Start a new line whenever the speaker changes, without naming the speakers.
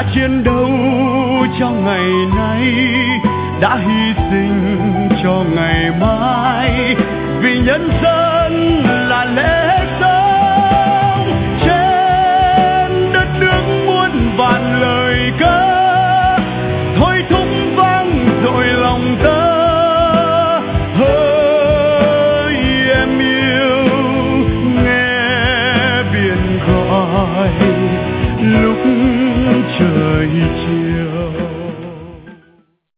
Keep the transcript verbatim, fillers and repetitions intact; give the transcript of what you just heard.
chiến đấu cho ngày nay, đã hy sinh cho ngày mai, vì nhân dân là lẽ